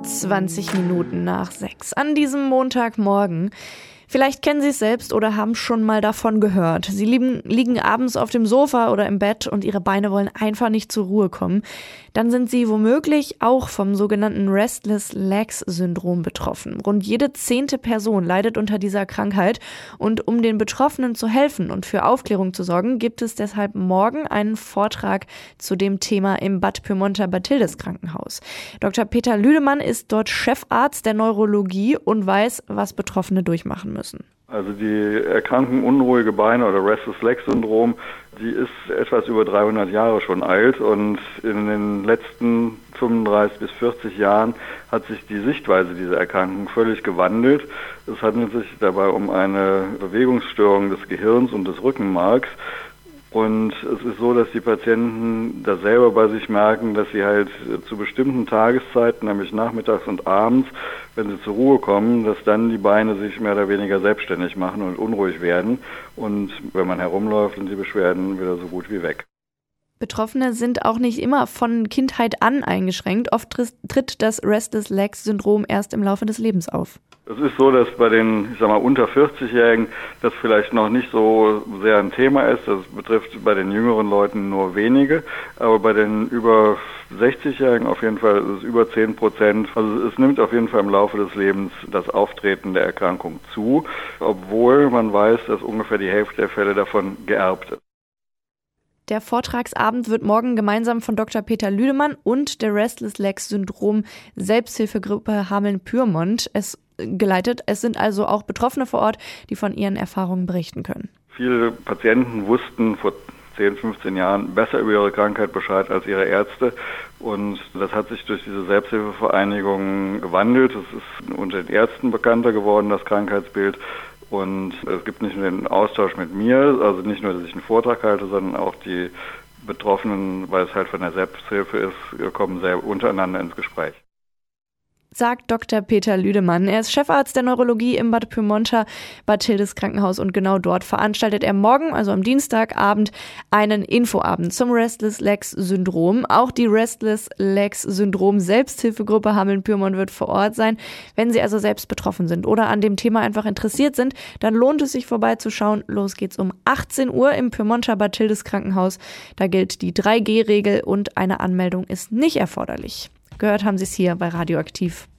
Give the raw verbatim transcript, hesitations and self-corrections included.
zwanzig Minuten nach sechs an diesem Montagmorgen. Vielleicht kennen Sie es selbst oder haben schon mal davon gehört. Sie liegen, liegen abends auf dem Sofa oder im Bett und Ihre Beine wollen einfach nicht zur Ruhe kommen. Dann sind Sie womöglich auch vom sogenannten Restless Legs Syndrom betroffen. Rund jede zehnte Person leidet unter dieser Krankheit. Und um den Betroffenen zu helfen und für Aufklärung zu sorgen, gibt es deshalb morgen einen Vortrag zu dem Thema im Bad Pyrmonter-Bad-Hildes-Krankenhaus. Doktor Peter Lüdemann ist dort Chefarzt der Neurologie und weiß, was Betroffene durchmachen müssen. Also die Erkrankung unruhige Beine oder Restless Leg Syndrom, die ist etwas über dreihundert Jahre schon alt und in den letzten fünfunddreißig bis vierzig Jahren hat sich die Sichtweise dieser Erkrankung völlig gewandelt. Es handelt sich dabei um eine Bewegungsstörung des Gehirns und des Rückenmarks. Und es ist so, dass die Patienten das selber bei sich merken, dass sie halt zu bestimmten Tageszeiten, nämlich nachmittags und abends, wenn sie zur Ruhe kommen, dass dann die Beine sich mehr oder weniger selbstständig machen und unruhig werden. Und wenn man herumläuft, sind die Beschwerden wieder so gut wie weg. Betroffene sind auch nicht immer von Kindheit an eingeschränkt. Oft tritt das Restless Legs Syndrom erst im Laufe des Lebens auf. Es ist so, dass bei den, ich sag mal, unter vierzig-Jährigen das vielleicht noch nicht so sehr ein Thema ist. Das betrifft bei den jüngeren Leuten nur wenige. Aber bei den über sechzig-Jährigen auf jeden Fall ist es über zehn Prozent. Also es nimmt auf jeden Fall im Laufe des Lebens das Auftreten der Erkrankung zu, obwohl man weiß, dass ungefähr die Hälfte der Fälle davon geerbt ist. Der Vortragsabend wird morgen gemeinsam von Doktor Peter Lüdemann und der Restless Legs Syndrom Selbsthilfegruppe Hameln-Pyrmont es geleitet. Es sind also auch Betroffene vor Ort, die von ihren Erfahrungen berichten können. Viele Patienten wussten vor zehn, fünfzehn Jahren besser über ihre Krankheit Bescheid als ihre Ärzte. Und das hat sich durch diese Selbsthilfevereinigung gewandelt. Es ist unter den Ärzten bekannter geworden, das Krankheitsbild. Und es gibt nicht nur den Austausch mit mir, also nicht nur, dass ich einen Vortrag halte, sondern auch die Betroffenen, weil es halt von der Selbsthilfe ist, kommen sehr untereinander ins Gespräch. Sagt Doktor Peter Lüdemann. Er ist Chefarzt der Neurologie im Bad Pyrmonter-Bad-Hildes-Krankenhaus und genau dort veranstaltet er morgen, also am Dienstagabend, einen Infoabend zum Restless Legs Syndrom. Auch die Restless Legs Syndrom Selbsthilfegruppe Hameln-Pyrmont wird vor Ort sein. Wenn Sie also selbst betroffen sind oder an dem Thema einfach interessiert sind, dann lohnt es sich vorbeizuschauen. Los geht's um achtzehn Uhr im Pyrmonter-Bad-Hildes-Krankenhaus. Da gilt die drei G Regel und eine Anmeldung ist nicht erforderlich. Gehört haben Sie es hier bei Radioaktiv.